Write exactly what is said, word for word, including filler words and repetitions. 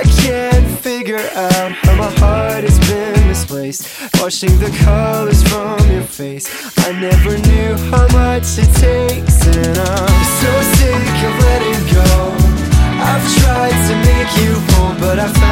I can't figure out how my heart has been misplaced, washing the colors from your face. I never knew how much it takes, and I'm so sick of letting go. I've tried to make you whole, but I found